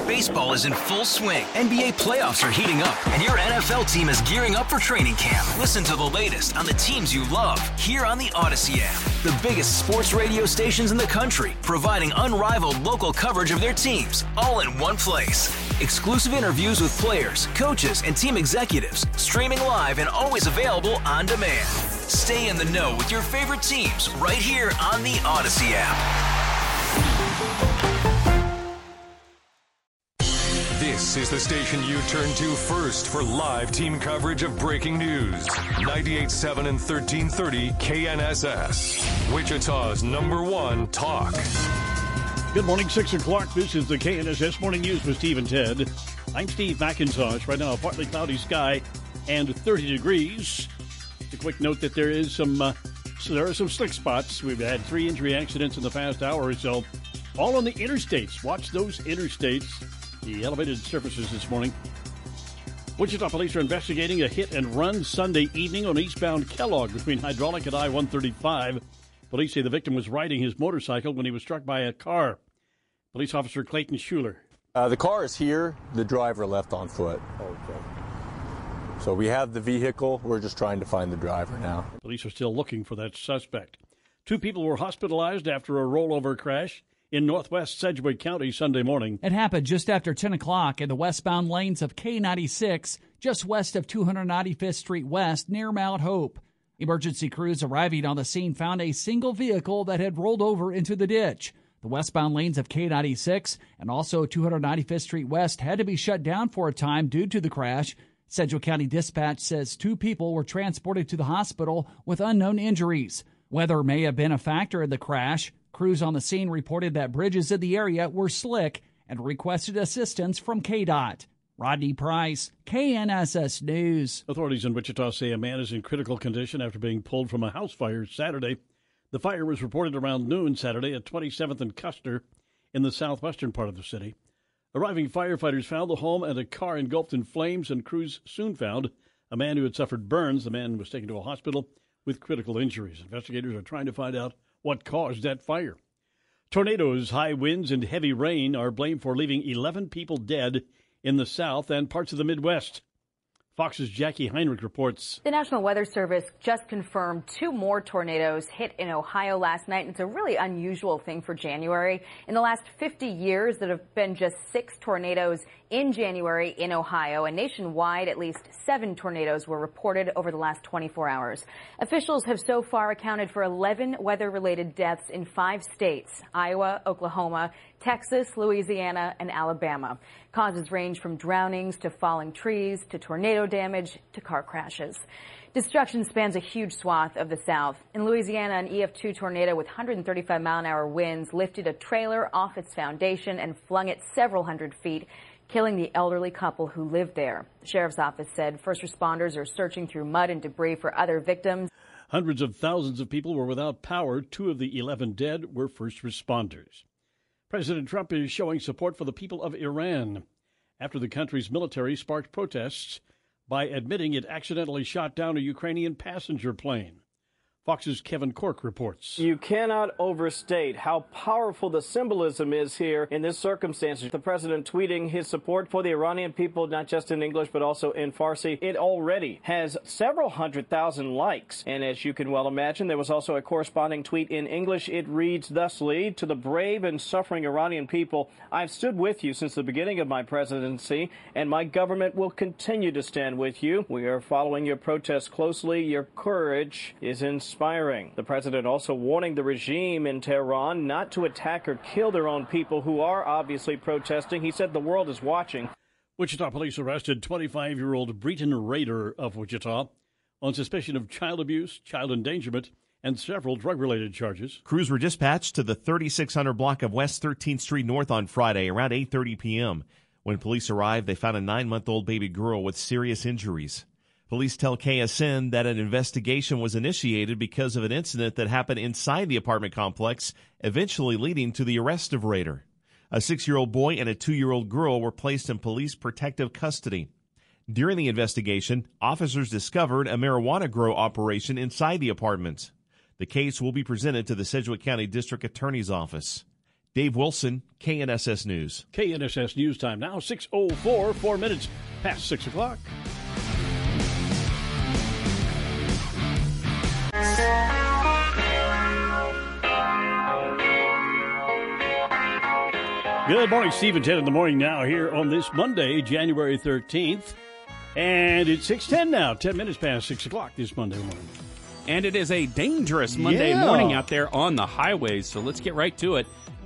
Baseball is in full swing. NBA playoffs are heating up, and your NFL team is gearing up for training camp. Listen to the latest on the teams you love here on the Odyssey app. The biggest sports radio stations in the country, providing unrivaled local coverage of their teams, all in one place. Exclusive interviews with players, coaches, and team executives, streaming live and always available on demand. Stay in the know with your favorite teams right here on the Odyssey app. This is the station you turn to first for live team coverage of breaking news. 98.7 and 1330 KNSS. Wichita's #1 talk. Good morning, 6 o'clock. This is the KNSS Morning News with Steve and Ted. I'm Steve McIntosh. Right now, a partly cloudy sky and 30 degrees. A quick note that there are some slick spots. We've had 3 injury accidents in the past hour or so, all on the interstates. Watch those interstates. The elevated surfaces this morning. Wichita police are investigating a hit-and-run Sunday evening on eastbound Kellogg between Hydraulic and I-135. Police say the victim was riding his motorcycle when he was struck by a car. Police officer Clayton Schuler. The car is here. The driver left on foot. Okay. So we have the vehicle. We're just trying to find the driver now. Police are still looking for that suspect. 2 people were hospitalized after a rollover crash in northwest Sedgwick County Sunday morning. It happened just after 10 o'clock in the westbound lanes of K96, just west of 295th Street West near Mount Hope. Emergency crews arriving on the scene found a single vehicle that had rolled over into the ditch. The westbound lanes of K96 and also 295th Street West had to be shut down for a time due to the crash. Sedgwick County Dispatch says 2 people were transported to the hospital with unknown injuries. Weather may have been a factor in the crash. Crews on the scene reported that bridges in the area were slick and requested assistance from KDOT. Rodney Price, KNSS News. Authorities in Wichita say a man is in critical condition after being pulled from a house fire Saturday. The fire was reported around noon Saturday at 27th and Custer in the southwestern part of the city. Arriving firefighters found the home and a car engulfed in flames, and crews soon found a man who had suffered burns. The man was taken to a hospital with critical injuries. Investigators are trying to find out what caused that fire. Tornadoes, high winds, and heavy rain are blamed for leaving 11 people dead in the South and parts of the Midwest. Fox's Jackie Heinrich reports. The National Weather Service just confirmed 2 more tornadoes hit in Ohio last night. It's a really unusual thing for January. In the last 50 years, there have been just 6 tornadoes in January in Ohio, and nationwide, at least 7 tornadoes were reported over the last 24 hours. Officials have so far accounted for 11 weather-related deaths in 5 states: Iowa, Oklahoma, Texas, Louisiana, and Alabama. Causes range from drownings to falling trees to tornado damage to car crashes. Destruction spans a huge swath of the South. In Louisiana, an EF2 tornado with 135-mile-an-hour winds lifted a trailer off its foundation and flung it several hundred feet, killing the elderly couple who lived there. The sheriff's office said first responders are searching through mud and debris for other victims. Hundreds of thousands of people were without power. 2 of the 11 dead were first responders. President Trump is showing support for the people of Iran after the country's military sparked protests by admitting it accidentally shot down a Ukrainian passenger plane. Fox's Kevin Cork reports. You cannot overstate how powerful the symbolism is here in this circumstance. The president tweeting his support for the Iranian people, not just in English, but also in Farsi. It already has several 100,000 likes. And as you can well imagine, there was also a corresponding tweet in English. It reads thusly: to the brave and suffering Iranian people, I've stood with you since the beginning of my presidency, and my government will continue to stand with you. We are following your protests closely. Your courage is inspiring. The president also warning the regime in Tehran not to attack or kill their own people who are obviously protesting. He said the world is watching. Wichita police arrested 25-year-old Breton Rader of Wichita on suspicion of child abuse, child endangerment, and several drug-related charges. Crews were dispatched to the 3600 block of West 13th Street North on Friday around 8:30 p.m. When police arrived, they found a 9-month-old baby girl with serious injuries. Police tell KSN that an investigation was initiated because of an incident that happened inside the apartment complex, eventually leading to the arrest of Rader. A 6-year-old boy and a 2-year-old girl were placed in police protective custody. During the investigation, officers discovered a marijuana grow operation inside the apartment. The case will be presented to the Sedgwick County District Attorney's Office. Dave Wilson, KNSS News. KNSS News Time now, 6:04, 4 minutes past 6 o'clock. Good morning, Steve and Ted in the morning now here on this Monday, January 13th. And it's 6:10 now, 10 minutes past 6 o'clock this Monday morning. And it is a dangerous Monday morning out there on the highways, so let's get right to it.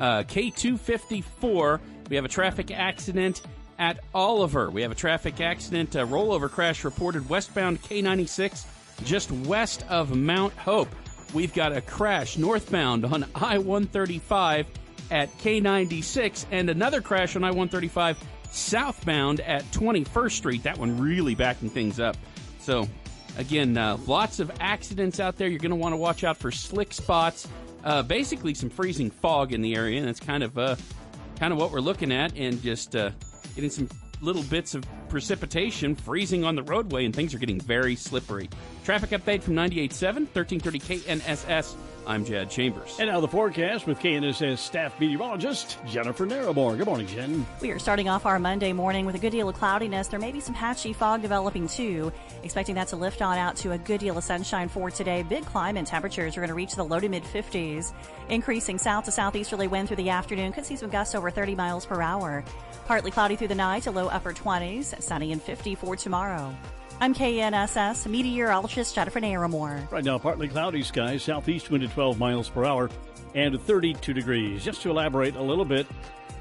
K254, we have a traffic accident at Oliver. We have a traffic accident, a rollover crash reported westbound K96 just west of Mount Hope. We've got a crash northbound on I-135 at K96 and another crash on I-135 southbound at 21st Street. That one really backing things up. So, again, lots of accidents out there. You're going to want to watch out for slick spots. Basically, some freezing fog in the area, and that's kind of what we're looking at, and just getting some little bits of precipitation, freezing on the roadway, and things are getting very slippery. Traffic update from 98.7, 1330 KNSS. I'm Jad Chambers. And now the forecast with KNSS staff meteorologist Jennifer Narramore. Good morning, Jen. We are starting off our Monday morning with a good deal of cloudiness. There may be some patchy fog developing too. Expecting that to lift on out to a good deal of sunshine for today. Big climb in temperatures are going to reach the low to mid 50s. Increasing south to southeasterly wind through the afternoon. Could see some gusts over 30 miles per hour. Partly cloudy through the night to low upper 20s. Sunny and 50 for tomorrow. I'm KNSS meteorologist Jennifer Narramore. Right now, partly cloudy skies, southeast wind at 12 miles per hour, and 32 degrees. Just to elaborate a little bit,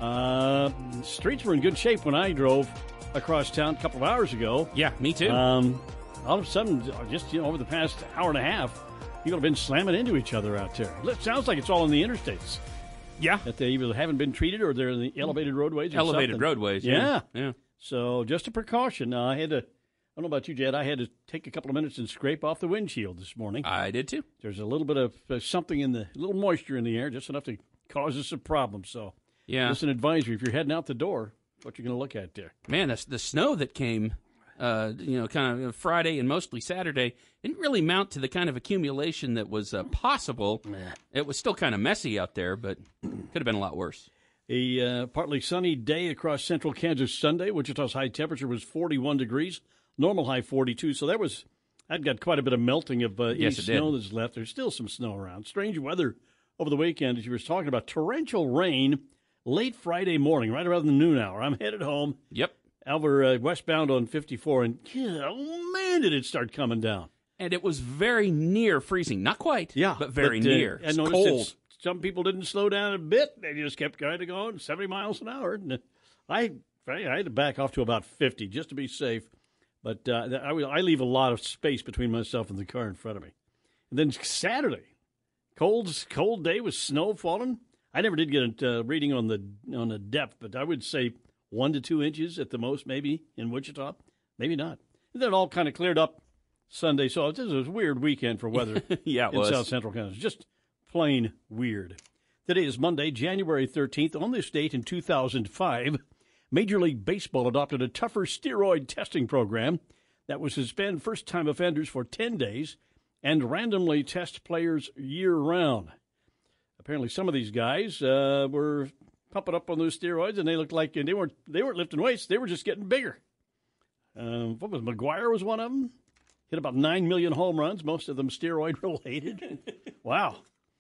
streets were in good shape when I drove across town a couple of hours ago. Yeah, me too. All of a sudden, just over the past hour and a half, people have been slamming into each other out there. It sounds like it's all in the interstates. Yeah. That they either haven't been treated or they're in the elevated roadways or Elevated something. roadways, Yeah. Yeah. So just a precaution. I don't know about you, Jed. I had to take a couple of minutes and scrape off the windshield this morning. I did too. There's a little bit of something in a little moisture in the air, just enough to cause us some problems. So, yeah, just an advisory if you're heading out the door, what you're going to look at there. Man, the snow that came, kind of Friday and mostly Saturday didn't really mount to the kind of accumulation that was possible. It was still kind of messy out there, but could have been a lot worse. A partly sunny day across central Kansas Sunday. Wichita's high temperature was 41 degrees. Normal high 42, so that got quite a bit of melting of any snow that's left. There's still some snow around. Strange weather over the weekend, as you were talking about. Torrential rain late Friday morning, right around the noon hour. I'm headed home. Yep. Over westbound on 54, and oh man, did it start coming down. And it was very near freezing. Not quite, but very near. It's cold. Some people didn't slow down a bit. They just kept kind of going 70 miles an hour. And I had to back off to about 50 just to be safe. But I leave a lot of space between myself and the car in front of me. And then Saturday, cold day with snow falling. I never did get a reading on the depth, but I would say 1 to 2 inches at the most, maybe in Wichita, maybe not. And then it all kind of cleared up Sunday. So this was a weird weekend for weather. Yeah, it in was. South Central Kansas. Just plain weird. Today is Monday, January 13th. On this date in 2005. Major League Baseball adopted a tougher steroid testing program that would suspend first-time offenders for 10 days and randomly test players year-round. Apparently some of these guys were pumping up on those steroids, and they looked like they weren't lifting weights. They were just getting bigger. What was McGuire was one of them? Hit about 9 million home runs, most of them steroid-related. Wow.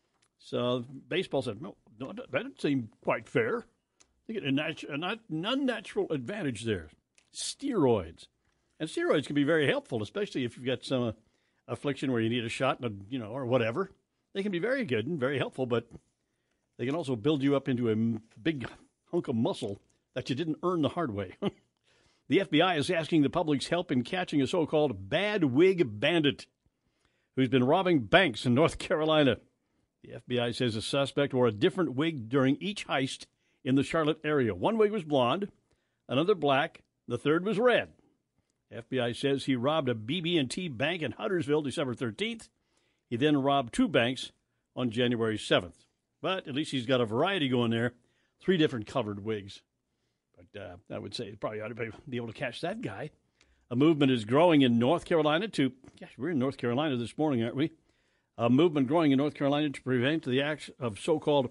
So baseball said, no, that doesn't seem quite fair. They get an unnatural advantage there. Steroids. And steroids can be very helpful, especially if you've got some affliction where you need a shot, or whatever. They can be very good and very helpful, but they can also build you up into a big hunk of muscle that you didn't earn the hard way. The FBI is asking the public's help in catching a so-called bad wig bandit who's been robbing banks in North Carolina. The FBI says the suspect wore a different wig during each heist in the Charlotte area. One wig was blonde, another black, the third was red. FBI says he robbed a BB&T bank in Huntersville December 13th. He then robbed 2 banks on January 7th. But at least he's got a variety going there, 3 different colored wigs. But I would say probably ought to be able to catch that guy. A movement is growing in North Carolina we're in North Carolina this morning, aren't we? A movement growing in North Carolina to prevent the acts of so-called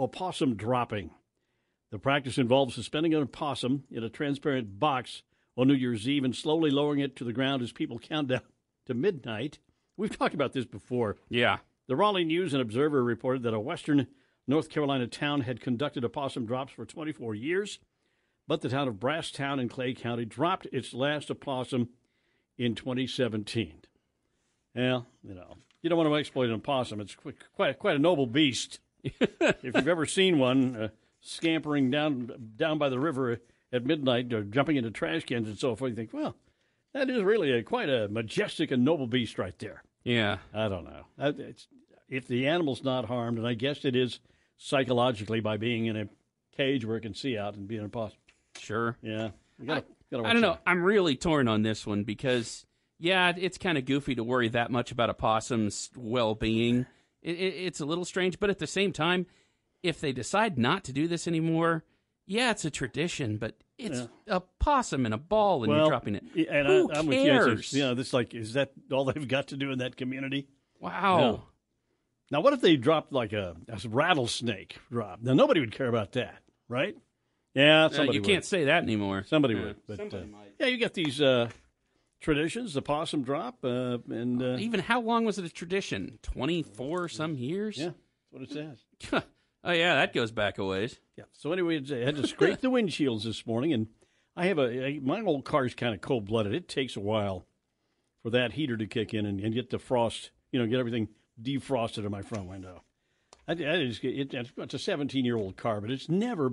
opossum dropping. The practice involves suspending an opossum in a transparent box on New Year's Eve and slowly lowering it to the ground as people count down to midnight. We've talked about this before. Yeah. The Raleigh News and Observer reported that a western North Carolina town had conducted opossum drops for 24 years, but the town of Brasstown in Clay County dropped its last opossum in 2017. Well, you don't want to exploit an opossum. It's quite a noble beast. If you've ever seen one scampering down by the river at midnight or jumping into trash cans and so forth, you think, well, that is really quite a majestic and noble beast right there. Yeah. I don't know. If the animal's not harmed, and I guess it is psychologically by being in a cage where it can see out and being an opossum. Sure. Yeah. I don't know. I'm really torn on this one because, yeah, it's kind of goofy to worry that much about a possum's well-being. It's a little strange, but at the same time, if they decide not to do this anymore, yeah, it's a tradition, but it's a possum and a ball and you're dropping it. And Who I'm cares? With you. This is that all they've got to do in that community? Wow. No. Now, what if they dropped like a rattlesnake drop? Now, nobody would care about that, right? Yeah, somebody you can't say that anymore. Somebody would. But, somebody might. Yeah, you got these traditions, the possum drop. And even how long was it a tradition? 24 some years? Yeah, that's what it says. Oh, yeah, that goes back a ways. Yeah. So anyway, I had to scrape the windshields this morning, and I have my old car's kind of cold-blooded. It takes a while for that heater to kick in and get the frost, get everything defrosted in my front window. It's a 17-year-old car, but it's never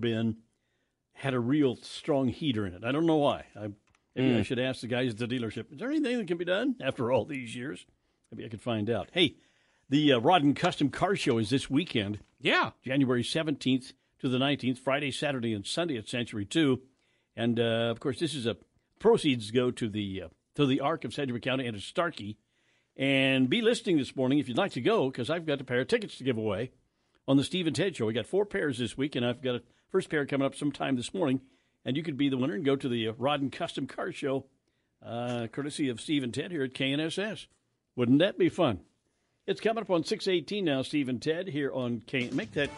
had a real strong heater in it. I don't know why. Maybe I should ask the guys at the dealership, is there anything that can be done after all these years? Maybe I could find out. Hey, the Rod and Custom Car Show is this weekend. Yeah. January 17th to the 19th, Friday, Saturday, and Sunday at Century 2. And, of course, proceeds go to the Arc of Sedgwick County and to Starkey. And be listening this morning if you'd like to go, because I've got a pair of tickets to give away on the Steve and Ted Show. We got 4 pairs this week, and I've got a first pair coming up sometime this morning. And you could be the winner and go to the Rod and Custom Car Show, courtesy of Steve and Ted here at KNSS. Wouldn't that be fun? It's coming up on 6:18 now, Steve and Ted, here on KNSS. Make that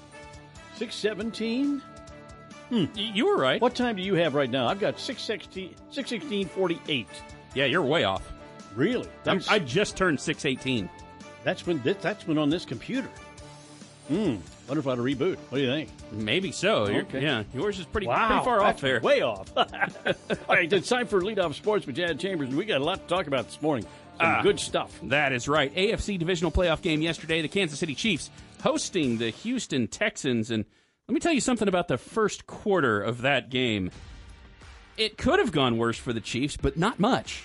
6:17. You were right. What time do you have right now? I've got 6:16:48. Yeah, you're way off. Really? I just turned 6:18. That's when on this computer. Wonder if I ought to reboot. What do you think? Maybe so. Okay. Yeah, yours is pretty far off there. Way off. All right, it's time for Lead Off Sports with Chad Chambers. We got a lot to talk about this morning. Some good stuff. That is right. AFC divisional playoff game yesterday. The Kansas City Chiefs hosting the Houston Texans. And let me tell you something about the first quarter of that game. It could have gone worse for the Chiefs, but not much.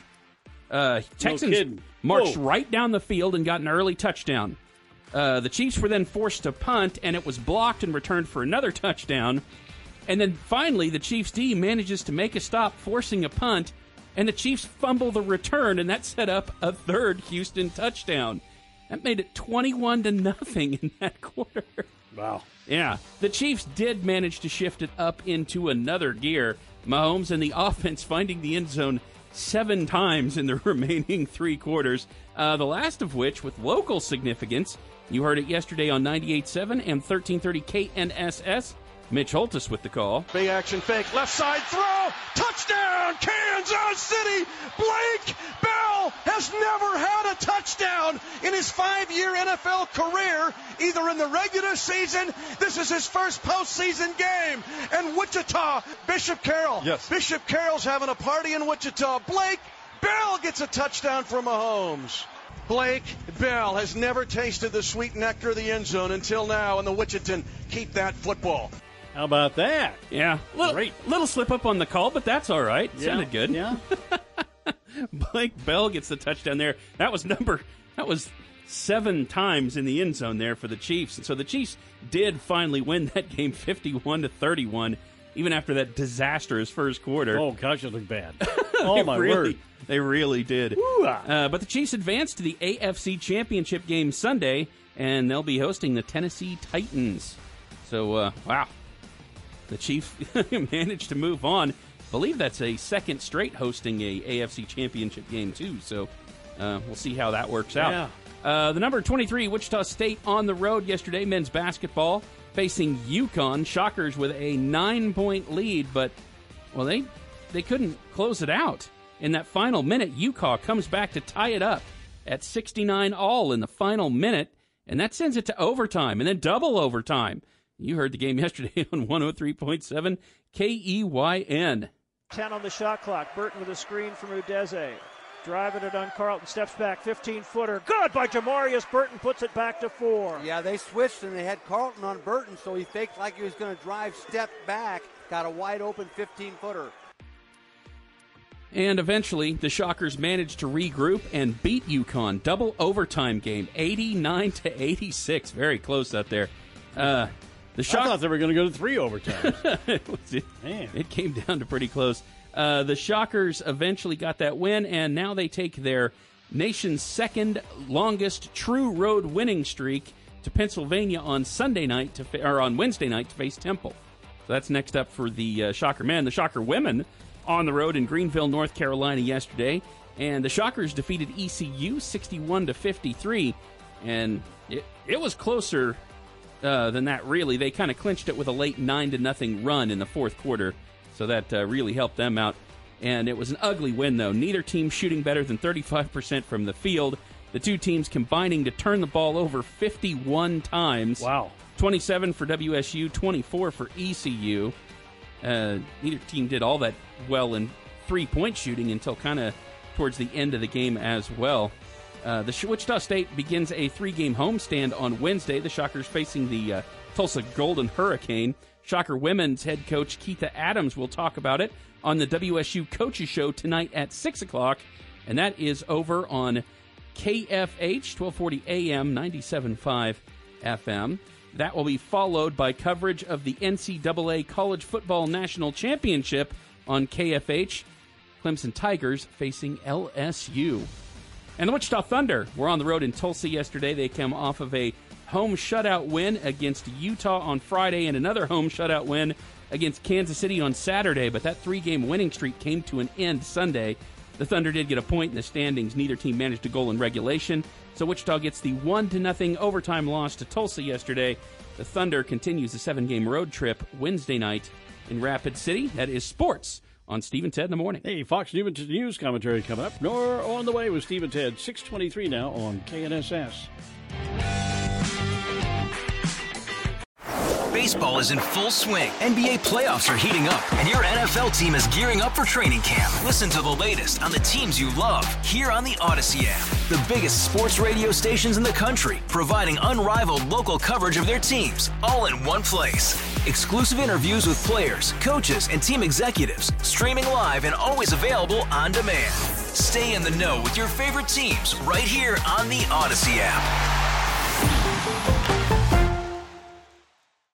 Texans marched right down the field and got an early touchdown. The Chiefs were then forced to punt, and it was blocked and returned for another touchdown. And then finally, the Chiefs' D manages to make a stop, forcing a punt, and the Chiefs fumble the return, and that set up a third Houston touchdown. That made it 21-0 in that quarter. Wow. Yeah. The Chiefs did manage to shift it up into another gear. Mahomes and the offense finding the end zone 7 times in the remaining 3 quarters, the last of which with local significance. You heard it yesterday on 98.7 and 1330 KNSS. Mitch Holtis with the call. Big action fake, left side throw, touchdown, Kansas City! Blake Bell has never had a touchdown in his 5-year NFL career, either in the regular season, this is his first postseason game, and Wichita, Bishop Carroll. Yes. Bishop Carroll's having a party in Wichita. Blake Bell gets a touchdown from Mahomes. Blake Bell has never tasted the sweet nectar of the end zone until now, and the Wichitan keep that football. How about that? Yeah. Little slip up on the call, but that's all right. Yeah. Sounded good. Yeah. Blake Bell gets the touchdown there. That was 7 times in the end zone there for the Chiefs. And so the Chiefs did finally win that game 51-31, even after that disastrous first quarter. Oh, gosh, it looked bad. Oh, my word. They really did. But the Chiefs advanced to the AFC Championship game Sunday, and they'll be hosting the Tennessee Titans. So, wow. The Chiefs managed to move on. I believe that's a second straight hosting a AFC Championship game, too. So we'll see how that works out. Yeah. The number 23, Wichita State on the road yesterday, men's basketball, facing UConn. Shockers with a 9-point lead, but, well, they couldn't close it out. In that final minute, UConn comes back to tie it up at 69 all in the final minute, and that sends it to overtime, and then double overtime. You heard the game yesterday on 103.7 KEYN. 10 on the shot clock. Burton with a screen from Udeze. Driving it on Carlton. Steps back. 15-footer. Good by Jamarius Burton. Puts it back to 4. Yeah, they switched, and they had Carlton on Burton, so he faked like he was going to drive, step back. Got a wide-open 15-footer. And eventually, the Shockers managed to regroup and beat UConn. Double overtime game, 89-86. Very close out there. I thought they were going to go to 3 overtimes. It came down to pretty close. The Shockers eventually got that win, and now they take their nation's second longest true road winning streak to Pennsylvania on Wednesday night to face Temple. So that's next up for the Shocker men. The Shocker women on the road in Greenville, North Carolina yesterday, and the Shockers defeated ECU 61-53, and it was closer than that, really. They kind of clinched it with a late 9-0 run in the fourth quarter, so that really helped them out. And it was an ugly win, though. Neither team shooting better than 35% from the field. The two teams combining to turn the ball over 51 times. Wow. 27 for WSU, 24 for ECU. Neither team did all that well in three-point shooting until kind of towards the end of the game as well. The Wichita State begins a 3-game homestand on Wednesday. The Shockers facing the Tulsa Golden Hurricane. Shocker women's head coach Keitha Adams will talk about it on the WSU Coaches Show tonight at 6 o'clock, and that is over on KFH, 1240 AM, 97.5 FM. That will be followed by coverage of the NCAA College Football National Championship on KFH. Clemson Tigers facing LSU. And the Wichita Thunder were on the road in Tulsa yesterday. They came off of a home shutout win against Utah on Friday and another home shutout win against Kansas City on Saturday, but that 3-game winning streak came to an end Sunday. The Thunder did get a point in the standings. Neither team managed a goal in regulation, so Wichita gets the 1-0 overtime loss to Tulsa yesterday. The Thunder continues the 7-game road trip Wednesday night in Rapid City. That is sports on Steve and Ted in the morning. Hey, Fox News commentary coming up. Nor on the way with Steve and Ted, 6:23 now on KNSS. Baseball is in full swing. NBA playoffs are heating up, and your NFL team is gearing up for training camp. Listen to the latest on the teams you love here on the Odyssey app. The biggest sports radio stations in the country, providing unrivaled local coverage of their teams, all in one place. Exclusive interviews with players, coaches, and team executives, streaming live and always available on demand. Stay in the know with your favorite teams right here on the Odyssey app.